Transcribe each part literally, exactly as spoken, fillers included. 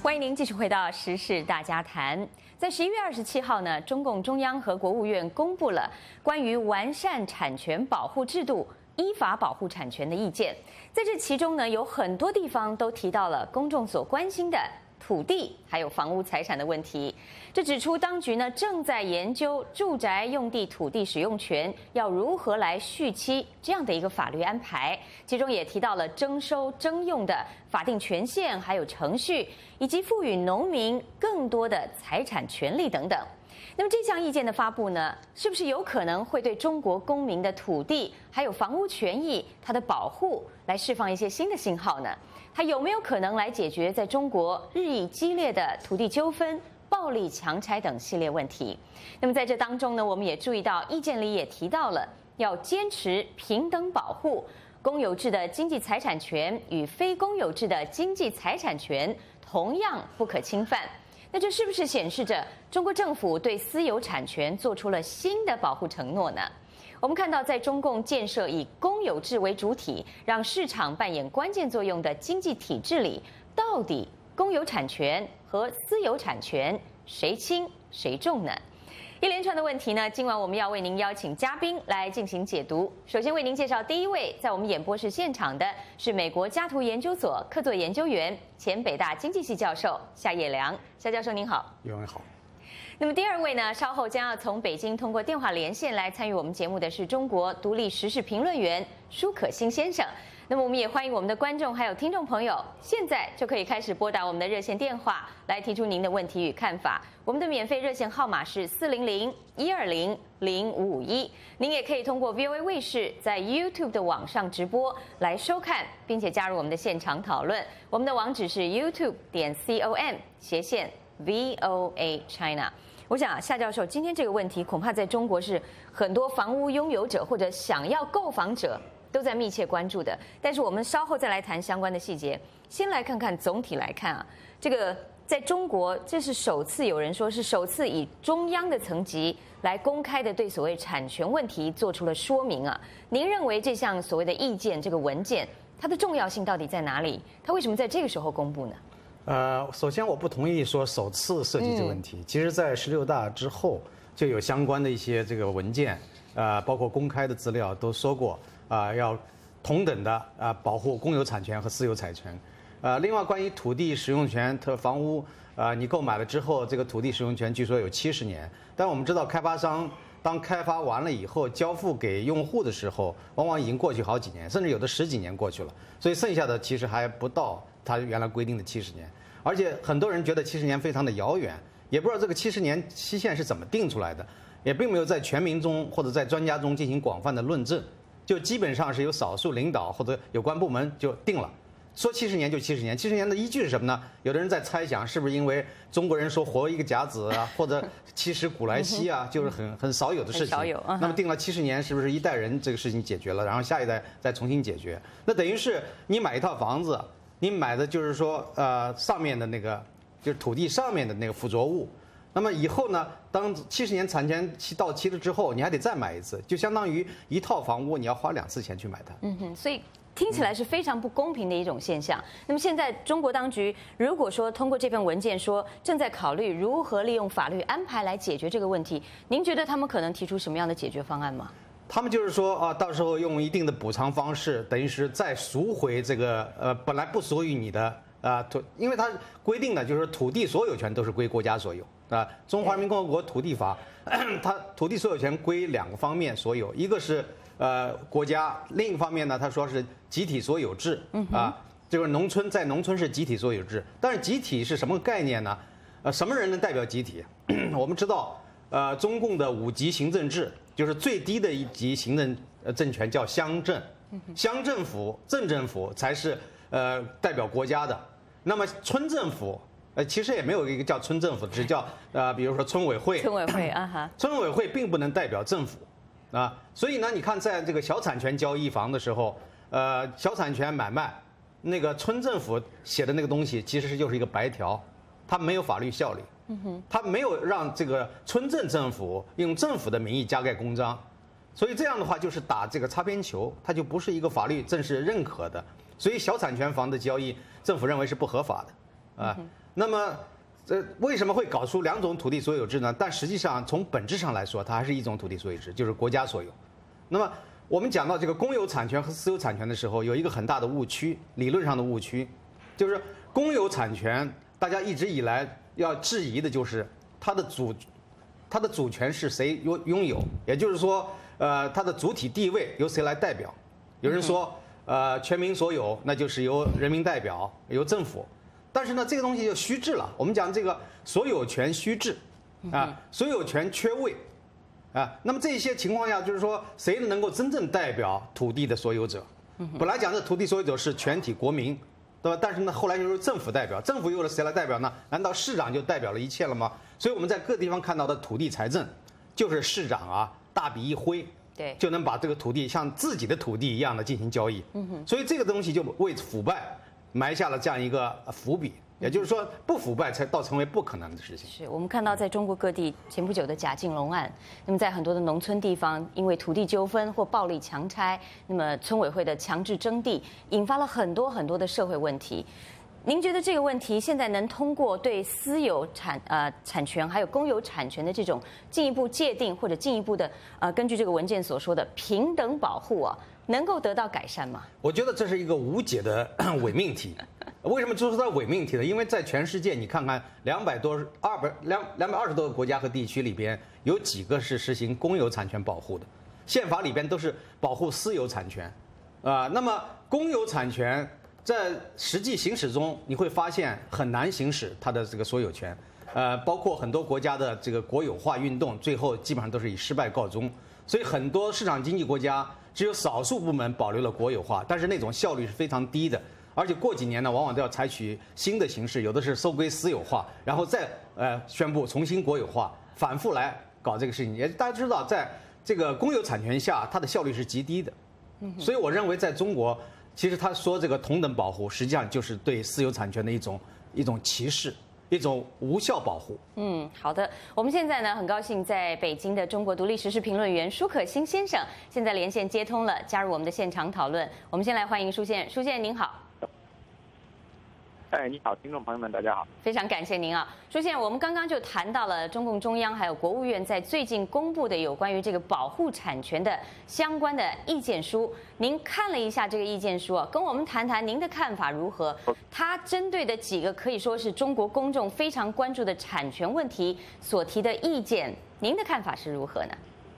欢迎您继续回到时事大家谈。在十一月二十七号呢，中共中央和国务院公布了关于完善产权保护制度、依法保护产权的意见。在这其中呢，有很多地方都提到了公众所关心的土地还有房屋财产的问题。这指出，当局呢正在研究住宅用地土地使用权要如何来续期这样的一个法律安排，其中也提到了征收征用的法定权限，还有程序，以及赋予农民更多的财产权利等等。那么这项意见的发布呢，是不是有可能会对中国公民的土地还有房屋权益它的保护来释放一些新的信号呢？它有没有可能来解决在中国日益激烈的土地纠纷、暴力强拆等系列问题？那么在这当中呢，我们也注意到意见里也提到了要坚持平等保护，公有制的经济财产权与非公有制的经济财产权同样不可侵犯。那这是不是显示着中国政府对私有产权做出了新的保护承诺呢？我们看到，在中共建设以公有制为主体，让市场扮演关键作用的经济体制里，到底公有产权和私有产权谁轻谁重呢？一连串的问题呢，今晚我们要为您邀请嘉宾来进行解读。首先为您介绍第一位，在我们演播室现场的是美国家图研究所客座研究员、前北大经济系教授夏业良。夏教授您好。 各位好。 那么第二位呢，稍后将要从北京通过电话连线来参与我们节目的是中国独立时事评论员舒可欣先生。那么我们也欢迎我们的观众还有听众朋友，现在就可以开始拨打我们的热线电话来提出您的问题与看法。我们的免费热线号码是四零零一二零零五五一。您也可以通过 V O A 卫视在 YouTube 的网上直播来收看，并且加入我们的现场讨论。我们的网址是 YouTube 点 com 斜线 V O A China。我想夏教授，今天这个问题恐怕在中国是很多房屋拥有者或者想要购房者都在密切关注的，但是我们稍后再来谈相关的细节。先来看看总体来看啊，这个在中国这是首次有人说是首次以中央的层级来公开的对所谓产权问题做出了说明啊。您认为这项所谓的意见这个文件它的重要性到底在哪里？它为什么在这个时候公布呢？ 呃，首先我不同意说首次涉及这个问题。嗯、其实，在十六大之后就有相关的一些这个文件，呃，包括公开的资料都说过。啊、呃，要同等的啊、呃、保护公有产权和私有产权，呃，另外关于土地使用权和房屋，啊、呃，你购买了之后，这个土地使用权据说有七十年，但我们知道开发商当开发完了以后交付给用户的时候，往往已经过去好几年，甚至有的十几年过去了，所以剩下的其实还不到它原来规定的七十年，而且很多人觉得七十年非常的遥远，也不知道这个七十年期限是怎么定出来的，也并没有在全民中或者在专家中进行广泛的论证。就基本上是由少数领导或者有关部门就定了，说七十年就七十年。七十年的依据是什么呢？有的人在猜想，是不是因为中国人说活一个甲子啊，或者七十古来稀啊，就是很很少有的事情。 少有。 那么定了七十年，是不是一代人这个事情解决了，然后下一代再重新解决？那等于是你买一套房子，你买的就是说呃上面的那个就是土地上面的那个附着物。那么以后呢，当七十年产权期到期了之后，你还得再买一次，就相当于一套房屋你要花两次钱去买它。 嗯哼，所以听起来是非常不公平的一种现象。那么现在中国当局如果说通过这份文件说正在考虑如何利用法律安排来解决这个问题，您觉得他们可能提出什么样的解决方案吗？ 他们就是说啊，到时候用一定的补偿方式，等于是再赎回这个呃本来不属于你的。啊，土，因为它规定的就是土地所有权都是归国家所有啊。中华人民共和国土地法，它土地所有权归两个方面所有，一个是呃国家，另一方面呢，他说是集体所有制啊，就是农村在农村是集体所有制，但是集体是什么概念呢？呃，什么人能代表集体？我们知道，呃，中共的五级行政制就是最低的一级行政呃政权叫乡镇，乡政府、镇政府才是呃代表国家的。那么村政府，呃，其实也没有一个叫村政府，只叫呃，比如说村委会。 村委会啊哈。 村委会并不能代表政府，啊，所以呢，你看在这个小产权交易房的时候，呃，小产权买卖，那个村政府写的那个东西其实是就是一个白条，它没有法律效力。嗯哼。它没有让这个村镇政府用政府的名义加盖公章，所以这样的话就是打这个擦边球，它就不是一个法律正式认可的。所以小产权房的交易，政府认为是不合法的，啊， 那么，这为什么会搞出两种土地所有制呢？但实际上从本质上来说，它还是一种土地所有制，就是国家所有。那么我们讲到这个公有产权和私有产权的时候，有一个很大的误区，理论上的误区，就是公有产权，大家一直以来要质疑的就是它的主，它的主权是谁拥拥有，也就是说，呃，它的主体地位由谁来代表？有人说，呃，全民所有，那就是由人民代表，由政府。但是呢，这个东西就虚制了。我们讲这个所有权虚制，啊，所有权缺位。啊，那么这些情况下，就是说，谁能够真正代表土地的所有者？本来讲这土地所有者是全体国民，对吧？但是呢，后来又是政府代表，政府又由谁来代表呢？难道市长就代表了一切了吗？所以我们在各地方看到的土地财政，就是市长啊大笔一挥， 对， 就能把这个土地像自己的土地一样的进行交易。所以这个东西就为腐败埋下了这样一个伏笔。也就是说，不腐败才倒成为不可能的事情。 是我们看到在中国各地前不久的贾敬龙案，那么在很多的农村地方，因为土地纠纷或暴力强拆，那么村委会的强制征地，引发了很多很多的社会问题。您觉得这个问题现在能通过对私有产呃产权还有公有产权的这种进一步界定，或者进一步的呃根据这个文件所说的平等保护啊，能够得到改善吗？ 我觉得这是一个无解的伪命题。为什么说它伪命题呢？因为在全世界，你看看两百多、二百两两百二十多个国家和地区里边，有几个是实行公有产权保护的？宪法里边都是保护私有产权，啊、呃，那么公有产权在实际行使中，你会发现很难行使它的这个所有权，呃，包括很多国家的这个国有化运动，最后基本上都是以失败告终。所以很多市场经济国家只有少数部门保留了国有化，但是那种效率是非常低的。而且过几年呢，往往都要采取新的形式，有的是收归私有化，然后再呃宣布重新国有化，反复来搞这个事情。也大家知道，在这个公有产权下，它的效率是极低的。所以我认为，在中国，其实他说这个同等保护，实际上就是对私有产权的一种一种歧视，一种无效保护。 嗯，好的。我们现在呢，很高兴在北京的中国独立时事评论员舒可欣先生现在连线接通了，加入我们的现场讨论。我们先来欢迎舒先，舒先您好。 哎，你好，听众朋友们，大家好。 非常感谢您啊，舒先，我们刚刚就谈到了中共中央还有国务院在最近公布的有关于这个保护产权的相关的意见书。您看了一下这个意见书啊，跟我们谈谈您的看法如何？它针对的几个可以说是中国公众非常关注的产权问题所提的意见，您的看法是如何呢？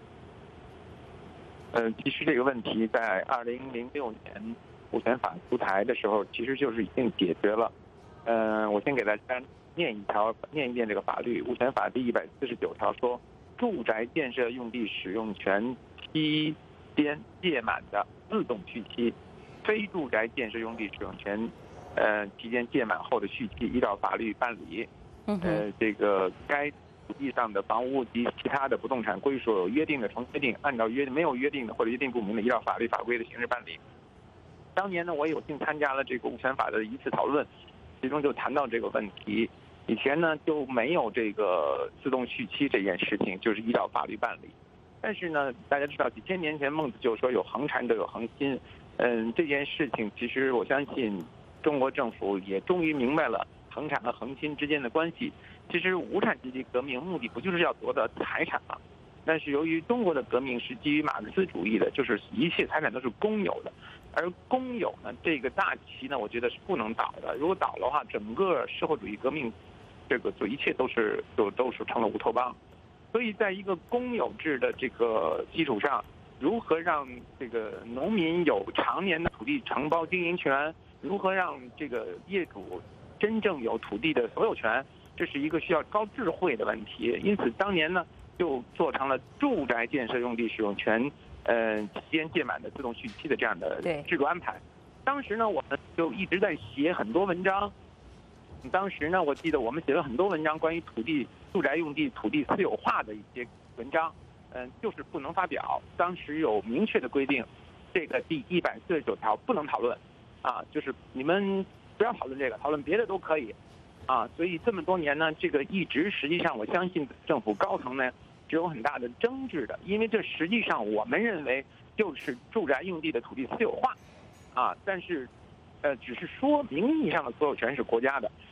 呃，其实这个问题在二零零六年物权法出台的时候，其实就是已经解决了。嗯、呃，我先给大家念一条，念一遍这个法律。物权法第一百四十九条说，住宅建设用地使用权期间届满的自动续期，非住宅建设用地使用权，呃期间届满后的续期，依照法律办理。呃，这个该土地上的房屋及其他的不动产归属有约定的重约定，按照约没有约定的或者约定不明的，依照法律法规的形式办理。当年呢，我有幸参加了这个物权法的一次讨论。其中就谈到这个问题，以前呢就没有这个自动续期这件事情，就是依照法律办理。但是呢，大家知道几千年前孟子就说有恒产者有恒心，嗯，这件事情其实我相信中国政府也终于明白了恒产和恒心之间的关系。其实无产阶级革命目的不就是要夺得财产吗？但是由于中国的革命是基于马克思主义的，就是一切财产都是公有的。而公有呢，这个大旗呢，我觉得是不能倒的。如果倒的话，整个社会主义革命，这个就一切都是都都是成了乌托邦。所以，在一个公有制的这个基础上，如何让这个农民有常年的土地承包经营权？如何让这个业主真正有土地的所有权？这是一个需要高智慧的问题。因此，当年呢，就做成了住宅建设用地使用权。呃，期间届满的自动续期的这样的制度安排，当时呢，我们就一直在写很多文章。当时呢，我记得我们写了很多文章关于土地、住宅用地、土地私有化的一些文章，嗯、呃，就是不能发表。当时有明确的规定，这个第一百四十九条不能讨论，啊，就是你们不要讨论这个，讨论别的都可以，啊，所以这么多年呢，这个一直实际上我相信政府高层呢。是有很大的争执的，因为这实际上我们认为就是住宅用地的土地私有化，啊，但是，呃，只是说名义上的所有权是国家的，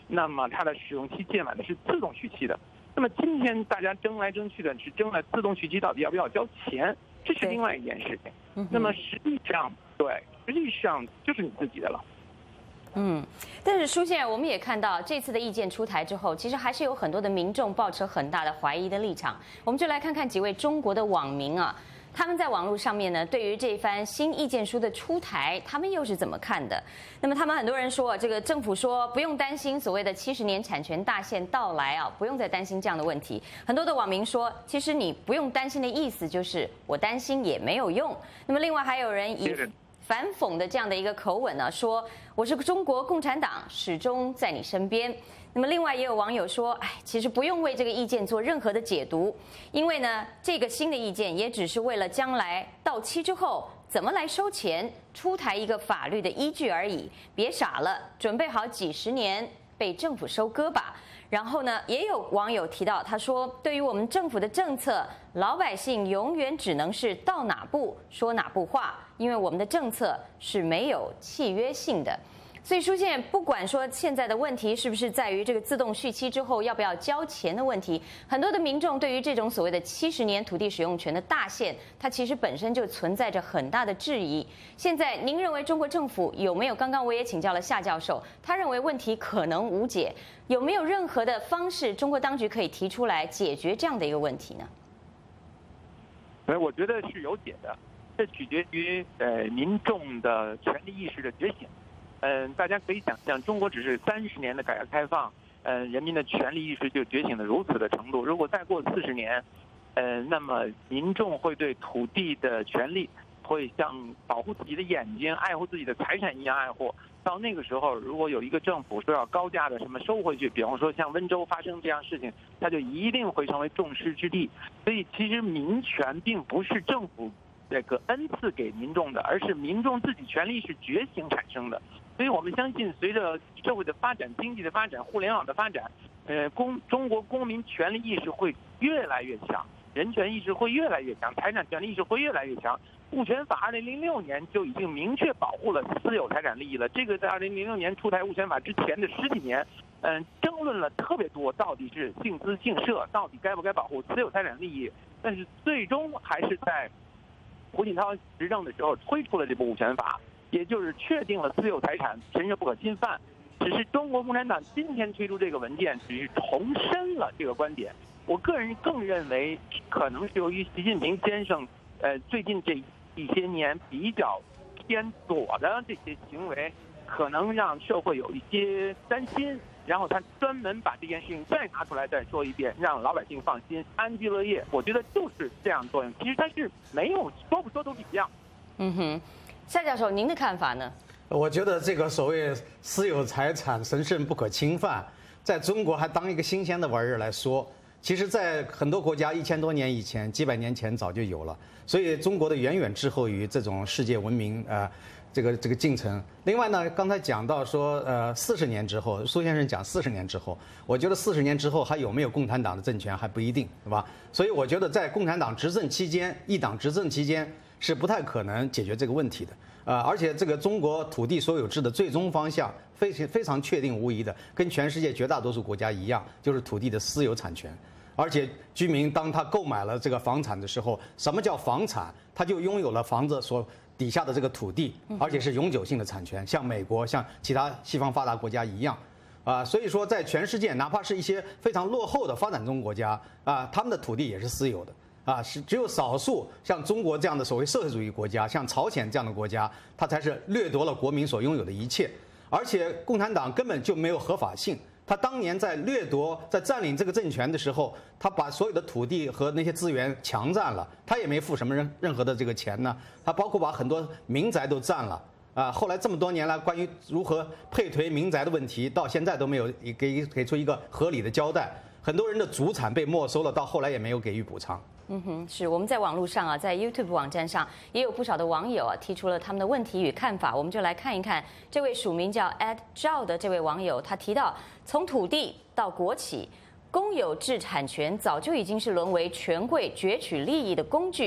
那么它的使用期届满的是自动续期的。那么今天大家争来争去的是争了自动续期到底要不要交钱，这是另外一件事情。那么实际上，对，实际上就是你自己的了。 嗯，但是舒先生，我们也看到这次的意见出台之后，其实还是有很多的民众抱持很大的怀疑的立场。我们就来看看几位中国的网民啊，他们在网络上面呢，对于这番新意见书的出台，他们又是怎么看的？那么他们很多人说，这个政府说不用担心所谓的七十年产权大限到来啊，不用再担心这样的问题。很多的网民说，其实你不用担心的意思就是我担心也没有用。那么另外还有人以反讽的这样的一个口吻呢，说我是中国共产党，始终在你身边。那么另外也有网友说，哎，其实不用为这个意见做任何的解读，因为呢，这个新的意见也只是为了将来到期之后怎么来收钱，出台一个法律的依据而已。别傻了，准备好几十年被政府收割吧。然后呢，也有网友提到，他说，对于我们政府的政策，老百姓永远只能是到哪步说哪步话，因为我们的政策是没有契约性的。所以舒先生，不管说现在的问题是不是在于这个自动续期之后要不要交钱的问题，很多的民众对于这种所谓的七十年土地使用权的大限，它其实本身就存在着很大的质疑。现在您认为中国政府有没有？刚刚我也请教了夏教授，他认为问题可能无解，有没有任何的方式中国当局可以提出来解决这样的一个问题呢？ 所以我觉得是有解的，这取决于呃民众的权利意识的觉醒。嗯，大家可以想象，中国只是三十年的改革开放，嗯，人民的权利意识就觉醒的如此的程度。如果再过四十年，嗯，那么民众会对土地的权利会像保护自己的眼睛、爱护自己的财产一样爱护。到那个时候，如果有一个政府说要高价的什么收回去，比方说像温州发生这样事情，它就一定会成为众矢之的。所以，其实民权并不是政府这个恩赐给民众的，而是民众自己权利是觉醒产生的。所以我们相信，随着社会的发展、经济的发展、互联网的发展，呃，公中国公民权利意识会越来越强，人权意识会越来越强，财产权利意识会越来越强。物权法二零零六年就已经明确保护了私有财产利益了。这个在二零零六年出台物权法之前的十几年，嗯、呃，争论了特别多，到底是姓资姓社，到底该不该保护私有财产利益？但是最终还是在胡锦涛执政的时候推出了这部物权法。也就是确定了私有财产神圣不可侵犯，只是中国共产党今天推出这个文件，只是重申了这个观点。我个人更认为，可能是由于习近平先生，呃，最近这一些年比较偏左的这些行为，可能让社会有一些担心，然后他专门把这件事情再拿出来再说一遍，让老百姓放心、安居乐业。我觉得就是这样作用。其实他是没有说不说都是一样。 嗯哼。夏教授，您的看法呢？ 我觉得这个所谓私有财产神圣不可侵犯，在中国还当一个新鲜的玩意儿来说，其实，在很多国家一千多年以前、几百年前早就有了。所以中国的远远滞后于这种世界文明呃这个这个进程。另外呢，刚才讲到说呃四十年之后，苏先生讲四十年之后，我觉得四十年之后还有没有共产党的政权还不一定，是吧？所以我觉得在共产党执政期间，一党执政期间，是不太可能解决这个问题的，呃，而且这个中国土地所有制的最终方向非常非常确定无疑的，跟全世界绝大多数国家一样，就是土地的私有产权。而且居民当他购买了这个房产的时候，什么叫房产？他就拥有了房子所底下的这个土地，而且是永久性的产权，像美国、像其他西方发达国家一样。啊，所以说在全世界，哪怕是一些非常落后的发展中国家啊，他们的土地也是私有的。啊，是只有少数像中国这样的所谓社会主义国家，像朝鲜这样的国家，它才是掠夺了国民所拥有的一切。而且共产党根本就没有合法性，他当年在掠夺、在占领这个政权的时候，他把所有的土地和那些资源强占了，他也没付什么任任何的这个钱呢。他包括把很多民宅都占了。啊，后来这么多年来，关于如何配推民宅的问题，到现在都没有给给出一个合理的交代。很多人的祖产被没收了，到后来也没有给予补偿。 嗯哼，是我们在网络上啊，在 YouTube 网站上也有不少的网友啊提出了他们的问题与看法，我们就来看一看这位署名叫 Ed Zhao 的这位网友，他提到从土地到国企，公有制产权早就已经是沦为权贵攫取利益的工具。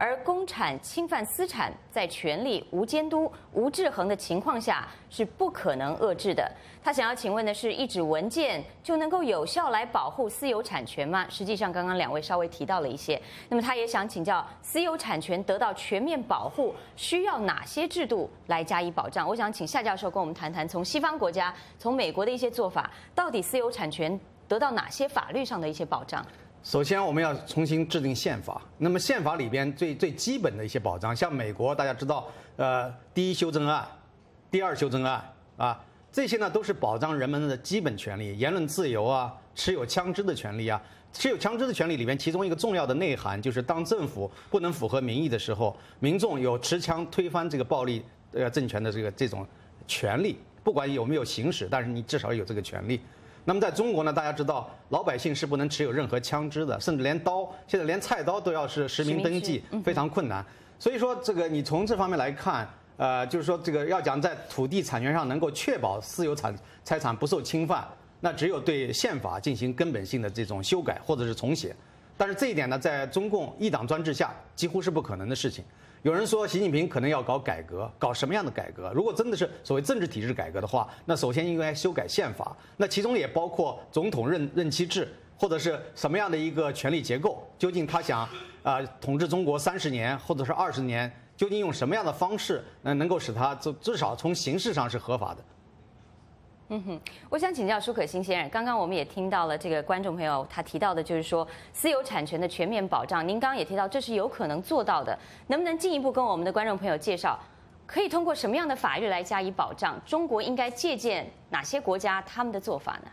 而公产侵犯私产，在权力无监督、无制衡的情况下是不可能遏制的。他想要请问的是，一纸文件就能够有效来保护私有产权吗？实际上，刚刚两位稍微提到了一些。那么他也想请教，私有产权得到全面保护，需要哪些制度来加以保障？我想请夏教授跟我们谈谈，从西方国家、从美国的一些做法，到底私有产权得到哪些法律上的一些保障？ 首先，我们要重新制定宪法。那么，宪法里边最最基本的一些保障，像美国大家知道，呃，第一修正案、第二修正案啊，这些呢都是保障人们的基本权利，言论自由啊，持有枪支的权利啊。持有枪支的权利里边，其中一个重要的内涵就是，当政府不能符合民意的时候，民众有持枪推翻这个暴力呃政权的这个这种权利，不管有没有行使，但是你至少有这个权利。那么在中国呢，大家知道老百姓是不能持有任何枪支的，甚至连刀，现在连菜刀都要是实名登记，非常困难。所以说，这个你从这方面来看，呃，就是说这个要讲在土地产权上能够确保私有产财产不受侵犯，那只有对宪法进行根本性的这种修改或者是重写。但是这一点呢，在中共一党专制下几乎是不可能的事情。有人说习近平可能要搞改革，搞什么样的改革？如果真的是所谓政治体制改革的话，那首先应该修改宪法，那其中也包括总统任任期制，或者是什么样的一个权力结构？究竟他想啊、呃、统治中国三十年或者是二十年？究竟用什么样的方式能能够使他至至少从形式上是合法的？ 嗯哼，我想请教舒可欣先生，刚刚我们也听到了这个观众朋友他提到的，就是说私有产权的全面保障。您刚刚也提到这是有可能做到的，能不能进一步跟我们的观众朋友介绍，可以通过什么样的法律来加以保障？中国应该借鉴哪些国家他们的做法呢？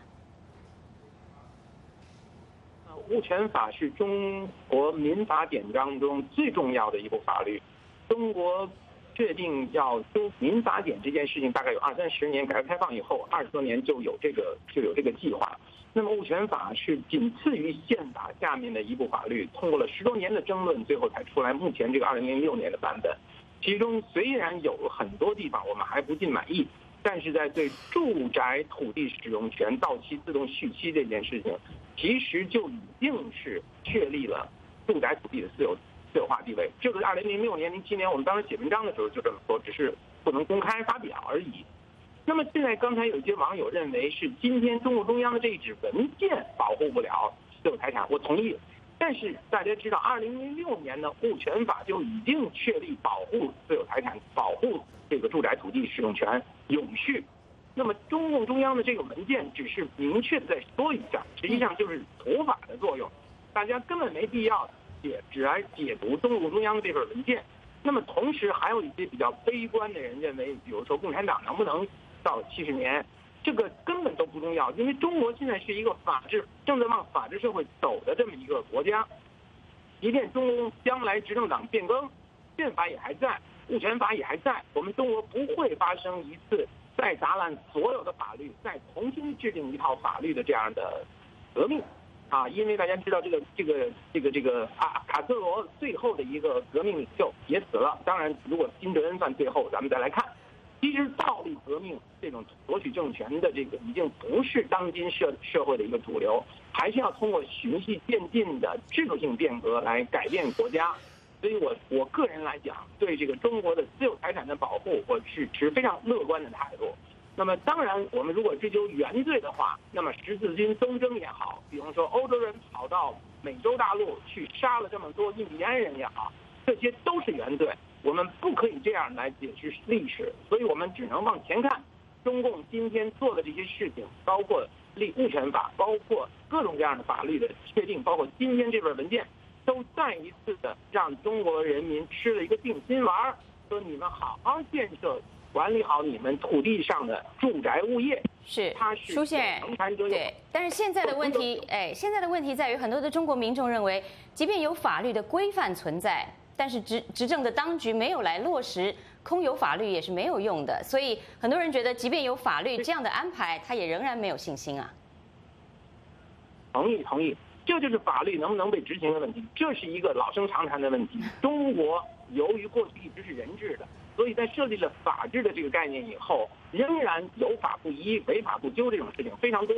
物权法是中国民法典当中最重要的一部法律。中国确定要修民法典这件事情，大概有二三十年，改革开放以后二十多年就有这个就有这个计划。那么物权法是仅次于宪法下面的一部法律，通过了十多年的争论，最后才出来目前这个二零零六年的版本。其中虽然有很多地方我们还不尽满意，但是在对住宅土地使用权到期自动续期这件事情，其实就已经是确立了住宅土地的私有私有化地位。这个二零零六年、零七年我们当时写文章的时候就这么说，只是不能公开发表而已。那么现在刚才有一些网友认为是今天中共中央的这一纸文件保护不了私有财产，我同意。但是大家知道，二零零六年的物权法就已经确立保护私有财产、保护这个住宅土地使用权永续。那么中共中央的这个文件只是明确的在说一下，实际上就是土法的作用，大家根本没必要解只来解读中共中央的这份文件。那么同时还有一些比较悲观的人认为，比如说共产党能不能到七十年，这个根本都不重要，因为中国现在是一个法治正在往法治社会走的这么一个国家。即便中共将来执政党变更，宪法也还在，物权法也还在，我们中国不会发生一次再砸烂所有的法律，再重新制定一套法律的这样的革命啊！因为大家知道，这个这个这个这个啊，卡斯特罗最后的一个革命领袖也死了。当然，如果金正恩算最后，咱们再来看。其实暴力革命这种夺取政权的这个已经不是当今社社会的一个主流，还是要通过循序渐进的制度性变革来改变国家。所以我我个人来讲，对这个中国的私有财产的保护，我是持非常乐观的态度。那么当然，我们如果追究原罪的话，那么十字军东征也好，比方说欧洲人跑到美洲大陆去杀了这么多印第安人也好，这些都是原罪。我们不可以这样来解释历史，所以我们只能往前看。中共今天做的这些事情，包括立物权法，包括各种各样的法律的确定，包括今天这份文件，都再一次的让中国人民吃了一个定心丸，说你们好好建设、管理好你们土地上的住宅物业。 是， 它是舒先生，对。但是现在的问题，哎，现在的问题在于，很多的中国民众认为，即便有法律的规范存在，但是执执政的当局没有来落实，空有法律也是没有用的。所以很多人觉得，即便有法律这样的安排，他也仍然没有信心啊。 同意，同意。这就是法律能不能被执行的问题，这是一个老生常谈的问题。中国由于过去一直是人治的，所以在设立了法治的这个概念以后，仍然有法不依、违法不究这种事情非常多。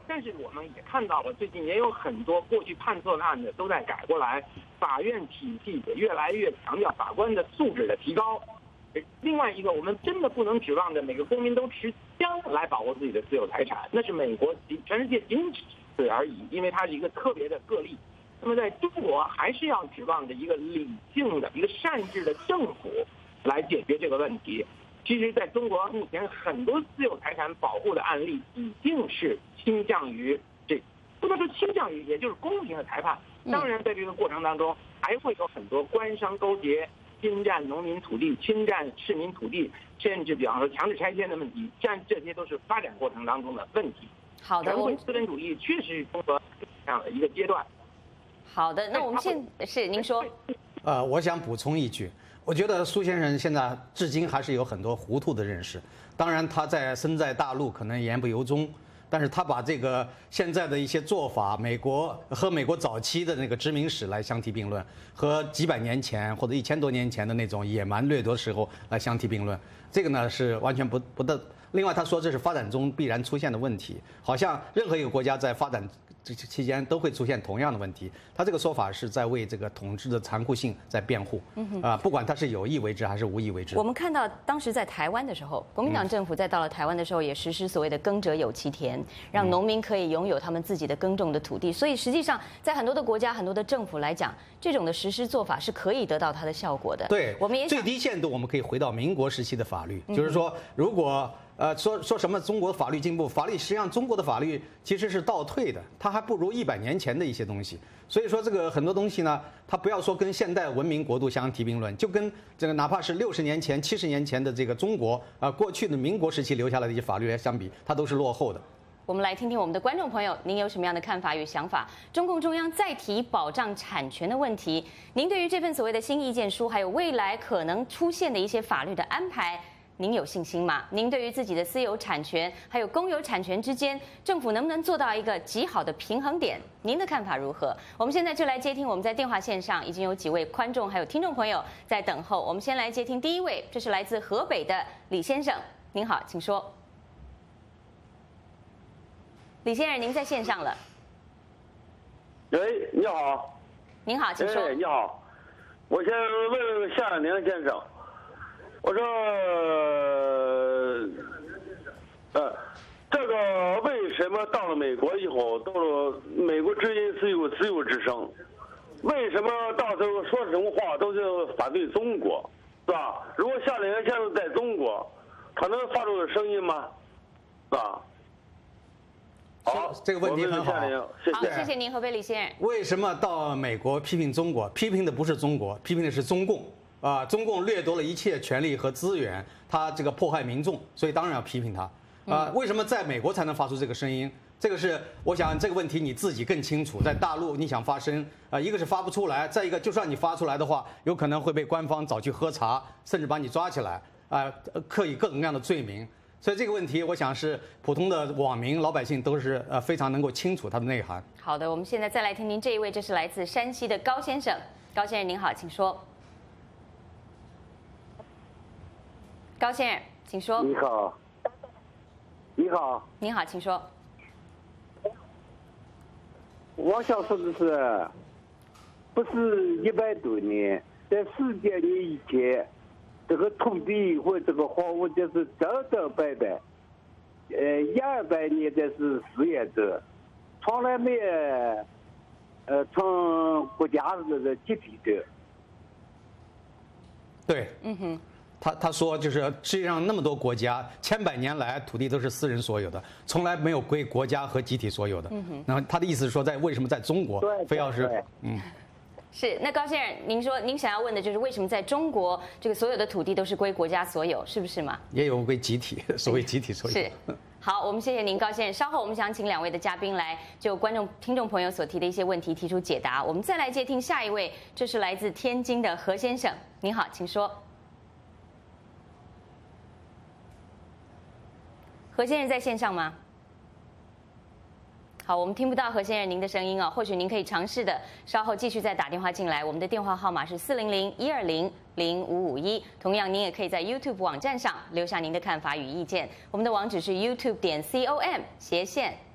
但是我们也看到了，最近也有很多过去判错的案子都在改过来，法院体系也越来越强调法官的素质的提高。另外一个，我们真的不能指望着每个公民都持枪来保护自己的私有财产，那是美国全世界仅此而已，因为它是一个特别的个例。那么在中国，还是要指望着一个理性的、一个善治的政府来解决这个问题。其实，在中国目前很多私有财产保护的案例，已经是倾向于这，不能说倾向于，也就是公平的裁判。当然，在这个过程当中，还会有很多官商勾结、侵占农民土地、侵占市民土地，甚至比方说强制拆迁的问题，像这些都是发展过程当中的问题。 好的， 我们资本主义确实是中国这样的一个阶段。 好的，那我们现是您说。 呃，我想补充一句。我觉得苏先生现在至今还是有很多糊涂的认识，当然他在身在大陆可能言不由衷，但是他把这个现在的一些做法，美国和美国早期的那个殖民史来相提并论，和几百年前或者一千多年前的那种野蛮掠夺时候来相提并论，这个呢是完全不不的。另外他说这是发展中必然出现的问题，好像任何一个国家在发展这期间都会出现同样的问题。他这个说法是在为这个统治的残酷性在辩护，啊，不管他是有意为之还是无意为之。 我们看到当时在台湾的时候，国民党政府在到了台湾的时候，也实施所谓的耕者有其田，让农民可以拥有他们自己的耕种的土地。所以实际上，在很多的国家、很多的政府来讲，这种的实施做法是可以得到它的效果的。 对， 我们也最低限度我们可以回到民国时期的法律，就是说，如果呃，说说什么中国法律进步，法律实际上中国的法律其实是倒退的，它还不如一百年前的一些东西。所以说这个很多东西呢，它不要说跟现代文明国度相提并论，就跟这个哪怕是六十年前、七十年前的这个中国啊、呃，过去的民国时期留下来的一些法律来相比，它都是落后的。 我们来听听我们的观众朋友，您有什么样的看法与想法？中共中央再提保障产权的问题，您对于这份所谓的新意见书，还有未来可能出现的一些法律的安排，您有信心吗？您对于自己的私有产权还有公有产权之间，政府能不能做到一个极好的平衡点？您的看法如何？我们现在就来接听我们在电话线上已经有几位观众还有听众朋友在等候。我们先来接听第一位，这是来自河北的李先生，您好，请说。李先生，您在线上了。 喂，你好。 您好，请说。 哎，你好，我先问问夏宁先生。我说，呃，这个为什么到了美国以后，到了美国之音是有自由之声，为什么到时候说什么话都是反对中国，是吧？如果夏令营现在在中国，他能发出声音吗？是吧？好， 这个问题很好。 谢谢。 好，谢谢您，河北李先生。 为什么到美国批评中国？批评的不是中国，批评的是中共。啊，中共掠夺了一切权利和资源，他这个迫害民众，所以当然要批评他。啊，为什么在美国才能发出这个声音？这个是我想这个问题你自己更清楚。在大陆你想发声啊，一个是发不出来，再一个就算你发出来的话，有可能会被官方找去喝茶，甚至把你抓起来啊，刻以各种各样的罪名。所以这个问题，我想是普通的网民老百姓都是呃非常能够清楚它的内涵。 好的，我们现在再来听听这一位，这是来自山西的高先生。高先生您好，请说。高先生，请说。 你好，你好， 您好，请说。 我想说的是，不是一百多年，在世界里以前，这个土地或这个货物就是招招摆摆，呃，一二百年的是实验者，从来没有，呃，从国家这个集体的。 对，嗯哼。他他说，就是世界上那么多国家，千百年来土地都是私人所有的，从来没有归国家和集体所有的。嗯哼。然后他的意思是说，在为什么在中国非要是嗯？ 是。那高先生，您说您想要问的就是为什么在中国这个所有的土地都是归国家所有，是不是吗？ 也有归集体，所谓集体所有。 是。好，我们谢谢您，高先生。稍后我们想请两位的嘉宾来就观众、听众朋友所提的一些问题提出解答。我们再来接听下一位，这是来自天津的何先生，您好，请说。何先生在线上吗？好，我们听不到何先生您的声音哦，或许您可以尝试的稍后继续再打电话进来。我们的电话号码是四零零一二零零五五一，同样您也可以在 YouTube 网站上留下您的看法与意见。我们的网址是 YouTube 点 com 斜线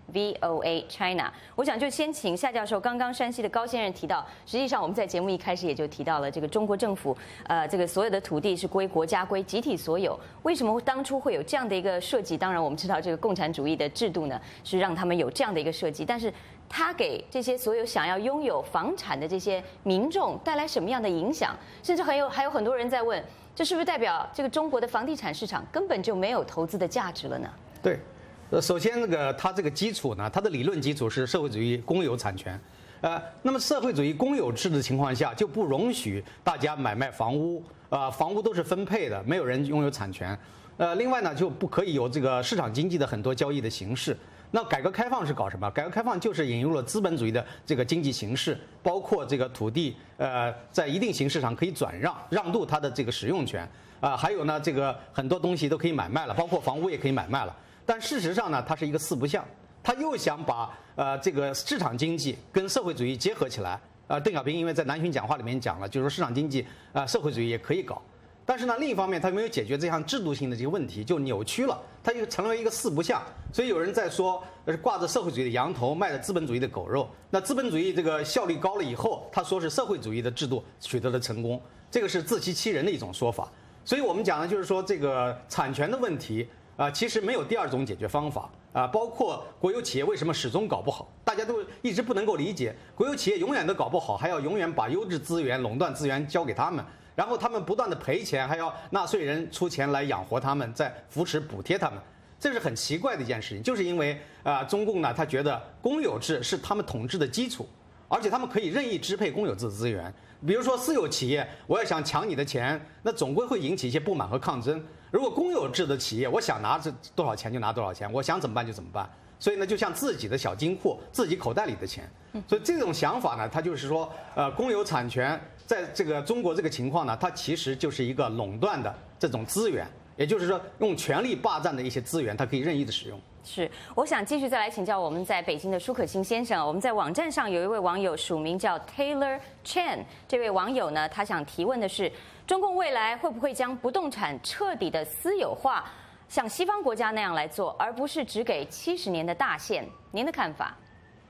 V O A China。我想就先请夏教授，刚刚山西的高先生提到，实际上我们在节目一开始也就提到了，这个中国政府呃这个所有的土地是归国家归集体所有，为什么当初会有这样的一个设计？当然我们知道这个共产主义的制度呢是让他们有这样的一个设计，但是它给这些所有想要拥有房产的这些民众带来什么样的影响？甚至还有还有很多人在问，这是不是代表这个中国的房地产市场根本就没有投资的价值了呢？ 对，呃，首先那个它这个基础呢，它的理论基础是社会主义公有产权，呃，那么社会主义公有制的情况下就不容许大家买卖房屋，呃，房屋都是分配的，没有人拥有产权，呃，另外呢就不可以有这个市场经济的很多交易的形式。那改革开放是搞什么？改革开放就是引入了资本主义的这个经济形式，包括这个土地，呃，在一定形式上可以转让，让渡它的这个使用权，啊、呃，还有呢，这个很多东西都可以买卖了，包括房屋也可以买卖了。但事实上呢，它是一个四不像，它又想把呃这个市场经济跟社会主义结合起来。呃，邓小平因为在南巡讲话里面讲了，就是说市场经济啊、呃，社会主义也可以搞。但是呢，另一方面，它没有解决这项制度性的这个问题，就扭曲了，它就成为一个四不像。所以有人在说，呃，挂着社会主义的羊头，卖着资本主义的狗肉。那资本主义这个效率高了以后，他说是社会主义的制度取得了成功，这个是自欺欺人的一种说法。所以我们讲的就是说，这个产权的问题啊、呃，其实没有第二种解决方法啊、呃。包括国有企业为什么始终搞不好，大家都一直不能够理解，国有企业永远都搞不好，还要永远把优质资源、垄断资源交给他们。然后他们不断的赔钱，还要纳税人出钱来养活他们，再扶持补贴他们，这是很奇怪的一件事情。就是因为啊、呃，中共呢，他觉得公有制是他们统治的基础，而且他们可以任意支配公有制的资源。比如说私有企业，我要想抢你的钱，那总归会引起一些不满和抗争。如果公有制的企业，我想拿这多少钱就拿多少钱，我想怎么办就怎么办。所以呢，就像自己的小金库，自己口袋里的钱。所以这种想法呢，它就是说，呃，公有产权在这个中国这个情况呢，它其实就是一个垄断的这种资源，也就是说，用权力霸占的一些资源，它可以任意的使用。 是，我想继续再来请教我们在北京的舒可欣先生。我们在网站上有一位网友署名叫 Taylor Chen， 这位网友呢，他想提问的是，中共未来会不会将不动产彻底的私有化？像西方国家那样来做，而不是只给七十年的大限，您的看法？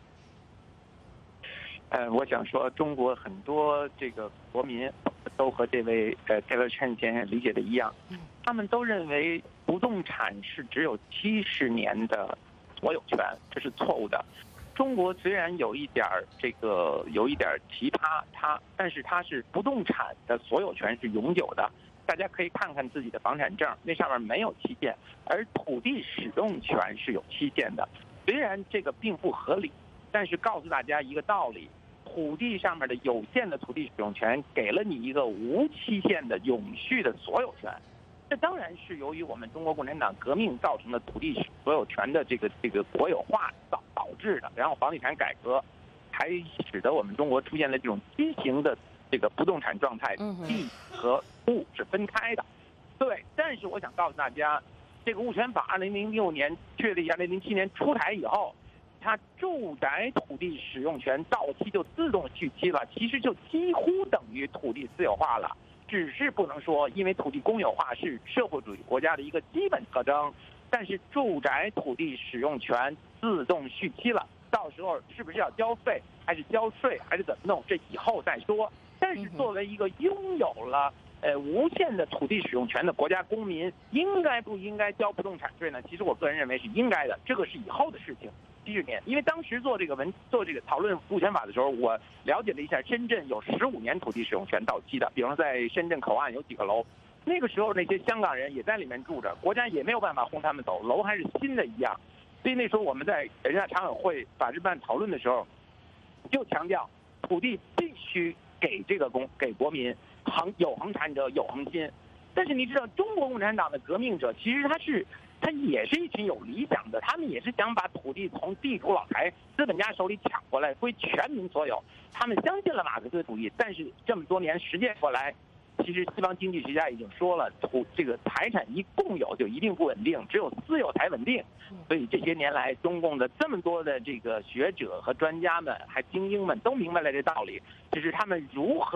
呃，我想说，中国很多这个国民都和这位呃 Taylor Chen 先生理解的一样，他们都认为不动产是只有七十年的所有权，这是错误的。中国虽然有一点这个有一点奇葩，它但是它是不动产的所有权是永久的。大家可以看看自己的房产证，那上面没有期限，而土地使用权是有期限的。虽然这个并不合理，但是告诉大家一个道理：土地上面的有限的土地使用权，给了你一个无期限的永续的所有权。这当然是由于我们中国共产党革命造成的土地所有权的这个这个国有化导导致的。然后房地产改革，才使得我们中国出现了这种畸形的这个不动产状态，地和物是分开的。对，但是我想告诉大家，这个物权法二零零六年确立，二零零七年出台以后，它住宅土地使用权到期就自动续期了，其实就几乎等于土地私有化了。只是不能说，因为土地公有化是社会主义国家的一个基本特征，但是住宅土地使用权自动续期了，到时候是不是要交费，还是交税，还是怎么弄，这以后再说。但是作为一个拥有了呃无限的土地使用权的国家公民，应该不应该交不动产税呢？其实我个人认为是应该的，这个是以后的事情。七十年，因为当时做这个文做这个讨论物权法的时候，我了解了一下，深圳有十五年土地使用权到期的，比方说在深圳口岸有几个楼，那个时候那些香港人也在里面住着，国家也没有办法轰他们走，楼还是新的一样。所以那时候我们在人大常委会法制办讨论的时候，就强调土地必须给这个公给国民，恒有恒产者有恒心。但是你知道，中国共产党的革命者其实他是。他也是一群有理想的，他们也是想把土地从地主老财资本家手里抢过来，归全民所有。他们相信了马克思主义，但是这么多年实践过来，其实西方经济学家已经说了，土这个财产一共有就一定不稳定，只有私有才稳定。所以这些年来，中共的这么多的这个学者和专家们，还精英们都明白了这道理，只是他们如何，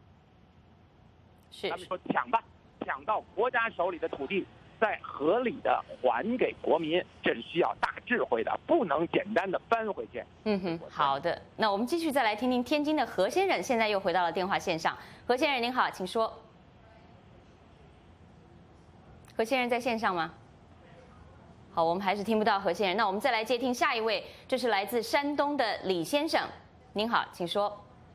是他们说抢吧，抢到国家手里的土地。再合理的还给国民，这是需要大智慧的，不能简单的翻回去。 嗯哼，好的，那我们继续再来听听天津的何先生，现在又回到了电话线上。何先生您好，请说。何先生在线上吗？好，我们还是听不到何先生。那我们再来接听下一位，这是来自山东的李先生，您好，请说。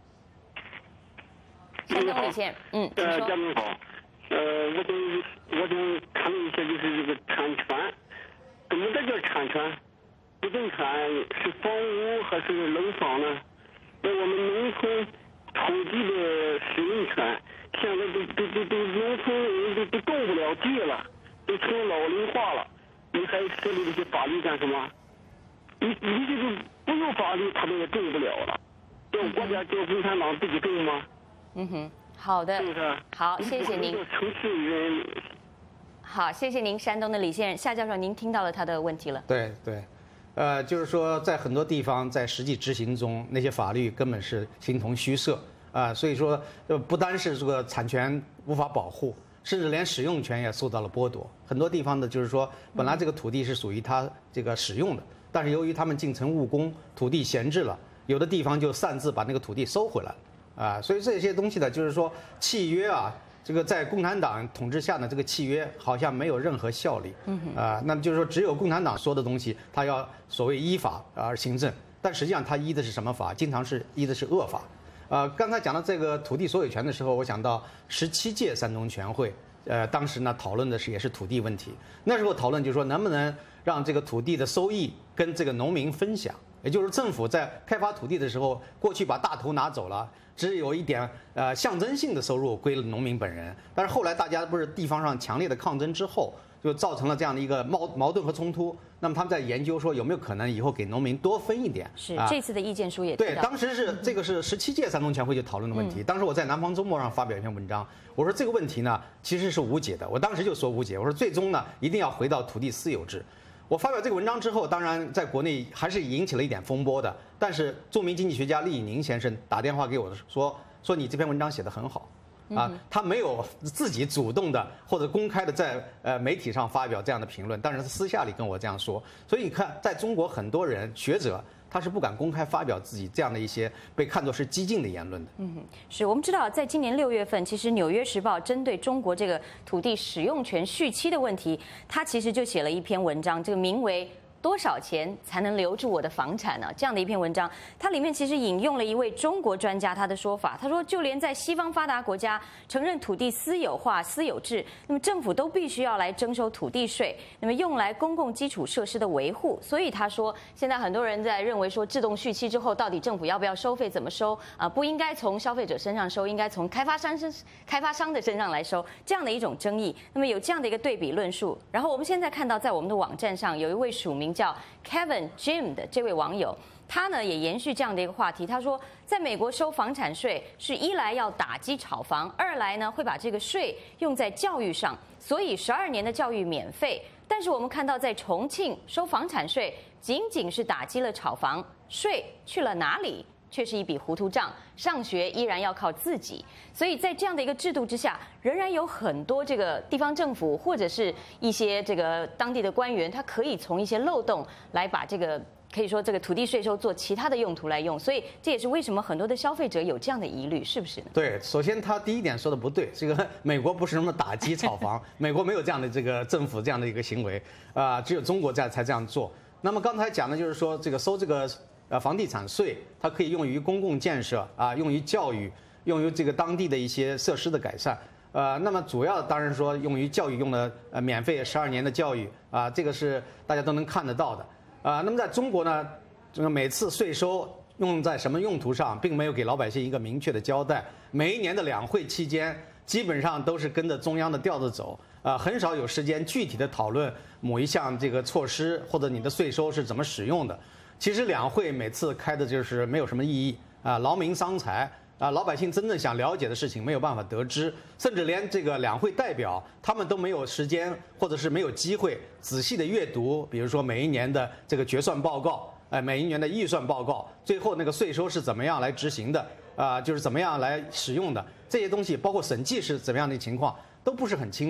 山东李先生，嗯，请说。 呃，嘉宾好，呃，我想我想谈论一下就是这个产权，怎么这叫产权？不动产是房屋还是楼房呢？那我们农村土地的使用权，现在都都都都农村人都都种不了地了，都成老龄化了。你还设立这些法律干什么？你你这个不用法律，他们也种不了了。叫国家叫共产党自己种吗？ 嗯哼，好的， 是不是？ 好，谢谢您。 城市人。 好，谢谢您，山东的李先生。夏教授，您听到了他的问题了。 对对，呃，就是说在很多地方在实际执行中，那些法律根本是形同虚设啊、呃，所以说呃不单是这个产权无法保护。甚至连使用权也受到了剥夺。很多地方的，就是说，本来这个土地是属于他这个使用的，但是由于他们进城务工，土地闲置了，有的地方就擅自把那个土地收回来，啊，所以这些东西呢，就是说契约啊，这个在共产党统治下呢，这个契约好像没有任何效力，啊，那么就是说，只有共产党说的东西，他要所谓依法而行政，但实际上他依的是什么法？经常是依的是恶法。呃，刚才讲到这个土地所有权的时候，我想到十七届三中全会，呃，当时呢讨论的是也是土地问题。那时候讨论就是说，能不能让这个土地的收益跟这个农民分享，也就是政府在开发土地的时候，过去把大头拿走了，只有一点呃象征性的收入归了农民本人。但是后来大家不是地方上强烈的抗争之后，就造成了这样的一个矛矛盾和冲突。那么他们在研究说有没有可能以后给农民多分一点？ 是、啊、这次的意见书也对，当时是这个是十七届三中全会就讨论的问题。当时我在南方周末上发表一篇文章，我说这个问题呢其实是无解的。我当时就说无解，我说最终呢一定要回到土地私有制。我发表这个文章之后，当然在国内还是引起了一点风波的。但是著名经济学家厉以宁先生打电话给我说，说你这篇文章写得很好。啊，他没有自己主动的或者公开的在呃媒体上发表这样的评论，但是他私下里跟我这样说。所以你看，在中国很多人学者他是不敢公开发表自己这样的一些被看作是激进的言论的。 嗯，是我们知道，在今年六月份，其实《纽约时报》针对中国这个土地使用权续期的问题，他其实就写了一篇文章，这个名为多少钱才能留住我的房产呢？这样的一篇文章，它里面其实引用了一位中国专家他的说法，他说，就连在西方发达国家承认土地私有化、私有制，那么政府都必须要来征收土地税，那么用来公共基础设施的维护。所以他说，现在很多人在认为说，自动续期之后，到底政府要不要收费、怎么收啊、呃？不应该从消费者身上收，应该从开发商身、开发商的身上来收，这样的一种争议。那么有这样的一个对比论述。然后我们现在看到，在我们的网站上有一位署名叫 Kevin Jim 的这位网友，他呢也延续这样的一个话题。他说，在美国收房产税是一来要打击炒房，二来呢会把这个税用在教育上，所以十二年的教育免费。但是我们看到，在重庆收房产税仅仅是打击了炒房，税去了哪里？却是一笔糊涂账，上学依然要靠自己。所以在这样的一个制度之下，仍然有很多这个地方政府或者是一些这个当地的官员，他可以从一些漏洞来把这个可以说这个土地税收做其他的用途来用。所以这也是为什么很多的消费者有这样的疑虑，是不是呢？ 对，首先他第一点说的不对，这个美国不是什么打击炒房，美国没有这样的这个政府这样的一个行为啊、呃，只有中国在才这样做。那么刚才讲的就是说，这个收这个。呃，房地产税它可以用于公共建设啊，用于教育，用于这个当地的一些设施的改善。呃，那么主要当然说用于教育用的呃免费十二年的教育啊，这个是大家都能看得到的。啊，那么在中国呢，这个每次税收用在什么用途上，并没有给老百姓一个明确的交代。每一年的两会期间，基本上都是跟着中央的调子走。啊，很少有时间具体的讨论某一项这个措施或者你的税收是怎么使用的。其实两会每次开的就是没有什么意义啊，劳民伤财啊，老百姓真正想了解的事情没有办法得知，甚至连这个两会代表他们都没有时间或者是没有机会仔细的阅读，比如说每一年的这个决算报告，哎，每一年的预算报告，最后那个税收是怎么样来执行的啊，就是怎么样来使用的这些东西，包括审计是怎么样的情况，都不是很清楚。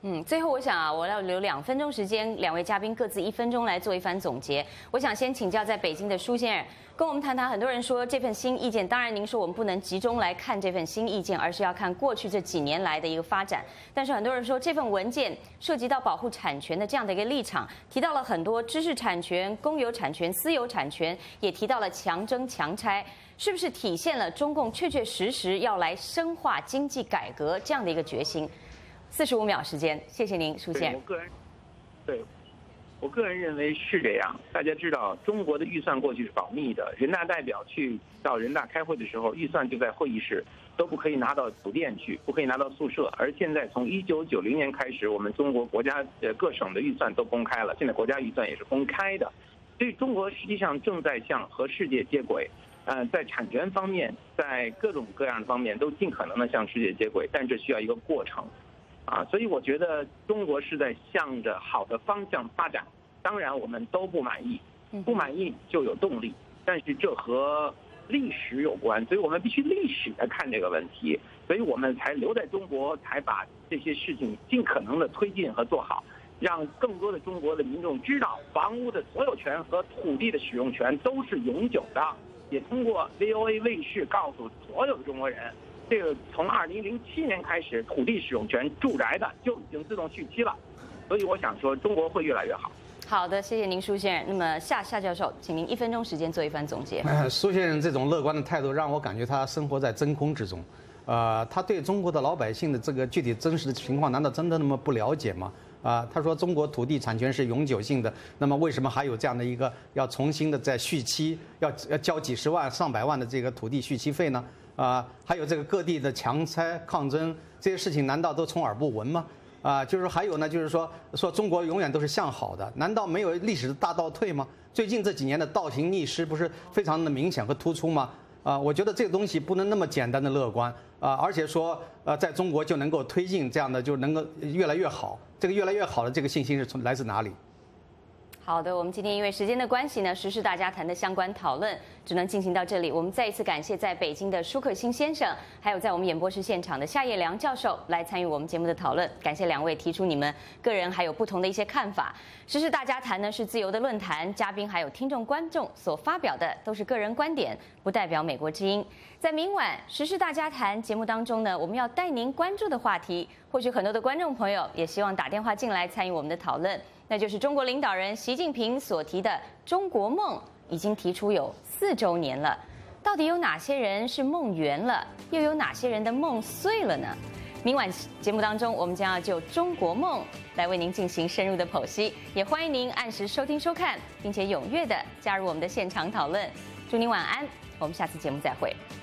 嗯，最后我想啊，我要留两分钟时间，两位嘉宾各自一分钟来做一番总结。我想先请教在北京的舒先生，跟我们谈谈。很多人说这份新意见，当然您说我们不能集中来看这份新意见，而是要看过去这几年来的一个发展。但是很多人说这份文件涉及到保护产权的这样的一个立场，提到了很多知识产权、公有产权、私有产权，也提到了强征强拆。是不是体现了中共确确实实要来深化经济改革这样的一个决心？四十五秒时间，谢谢您，舒先生。 我个人，对，我个人认为是这样。大家知道，中国的预算过去是保密的，人大代表去到人大开会的时候，预算就在会议室，都不可以拿到酒店去，不可以拿到宿舍。而现在从一九九零年开始，我们中国国家呃各省的预算都公开了，现在国家预算也是公开的，所以中国实际上正在向和世界接轨。呃，在产权方面，在各种各样的方面都尽可能的向世界接轨，但这需要一个过程。啊，所以我觉得中国是在向着好的方向发展。当然，我们都不满意，不满意就有动力，但是这和历史有关，所以我们必须历史来看这个问题。所以我们才留在中国，才把这些事情尽可能的推进和做好，让更多的中国的民众知道，房屋的所有权和土地的使用权都是永久的。也通过 V O A 卫视告诉所有的中国人。这个从二零零七年开始，土地使用权住宅的就已经自动续期了，所以我想说，中国会越来越好。 好的，谢谢您，舒先生。那么夏夏教授，请您一分钟时间做一番总结。 呃，苏先生这种乐观的态度，让我感觉他生活在真空之中。呃，他对中国的老百姓的这个具体真实的情况，难道真的那么不了解吗？啊，他说中国土地产权是永久性的，那么为什么还有这样的一个要重新的在续期，要要交几十万、上百万的这个土地续期费呢？啊，还有这个各地的强拆、抗争这些事情，难道都充耳不闻吗？啊，就是还有呢，就是说说中国永远都是向好的，难道没有历史的大倒退吗？最近这几年的倒行逆施不是非常的明显和突出吗？啊，我觉得这个东西不能那么简单的乐观啊，而且说呃，在中国就能够推进这样的，就能够越来越好。这个越来越好的这个信心是从来自哪里？ 好的，我们今天因为时间的关系呢，时事大家谈的相关讨论只能进行到这里。我们再一次感谢在北京的舒克新先生，还有在我们演播室现场的夏叶良教授来参与我们节目的讨论。感谢两位提出你们个人还有不同的一些看法。时事大家谈呢是自由的论坛，嘉宾还有听众观众所发表的都是个人观点，不代表美国之音。在明晚时事大家谈节目当中呢，我们要带您关注的话题，或许很多的观众朋友也希望打电话进来参与我们的讨论。那就是中国领导人习近平所提的中国梦已经提出有四周年了，到底有哪些人是梦圆了，又有哪些人的梦碎了呢？明晚节目当中，我们将要就中国梦来为您进行深入的剖析，也欢迎您按时收听收看，并且踊跃的加入我们的现场讨论。祝您晚安，我们下次节目再会。